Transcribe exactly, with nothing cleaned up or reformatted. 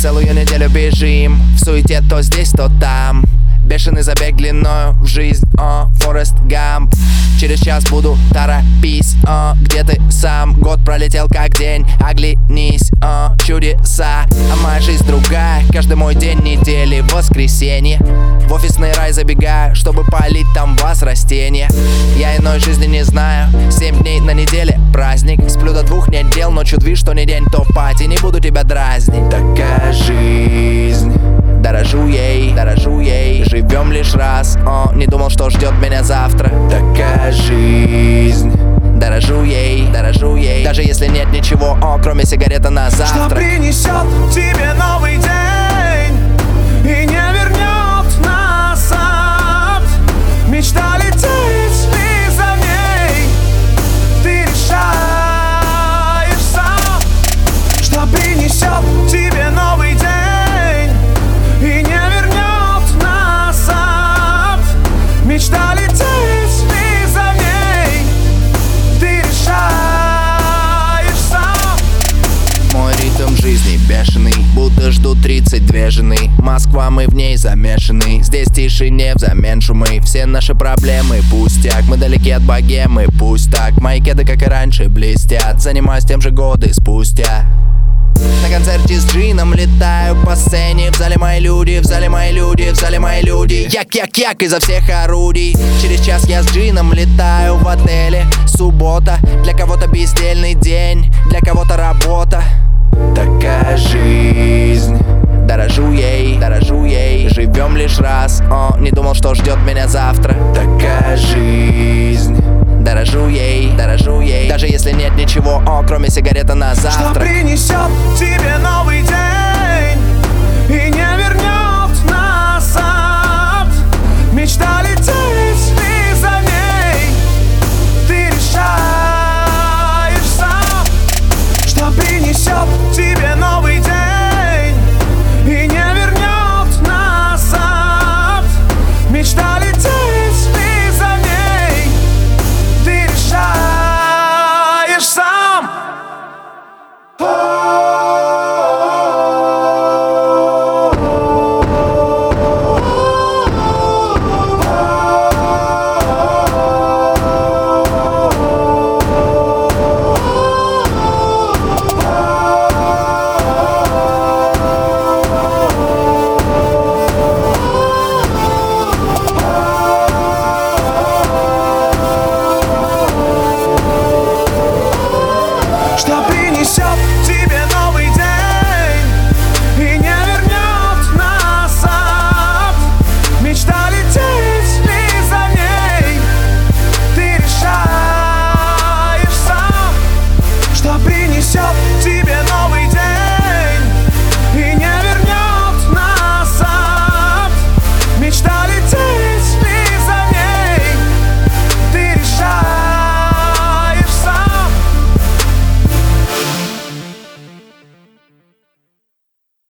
целую неделю бежим, в суете то здесь, то там. Бешеный забег длиною в жизнь, о, Форест Гамп. Через час буду, торопись, о, где ты сам? Год пролетел как день, оглянись, о, чудеса. А моя жизнь другая, каждый мой день недели воскресенье. В офисный рай забегаю, чтобы полить там вас растения. Я иной жизни не знаю, семь дней на неделе праздник. Сплю до двух недел, ночью движ, что не день, то пати. Не буду тебя дразнить. Такая жизнь, дорожу ей, дорожу ей. Живем лишь раз, о, не думал, что ждет меня завтра. Такая жизнь, дорожу ей, дорожу ей. Даже если нет ничего, о, кроме сигареты на завтрак. Что принесет тебе новый день и не вернет назад. Мечта лететь и за ней ты решаешь сам. Что принесет тебе новый день и не вернет назад. Мечта лететь и за ней ты решаешь сам. Мой ритм жизни бешеный, будто ждут тридцать две жены. Москва, мы в ней замешаны, здесь тишине взамен шумы. Все наши проблемы пустяк, мы далеки от богемы, пусть так. Мои кеды, как и раньше, блестят, занимаюсь тем же годы спустя. На концерте с джином летаю по сцене. В зале мои люди, в зале мои люди, в зале мои люди. Як-як-як изо всех орудий. Через час я с джином летаю в отеле. Суббота, для кого-то бездельный день, для кого-то работа. Такая жизнь, дорожу ей, дорожу ей. Живем лишь раз, о, не думал, что ждет меня завтра.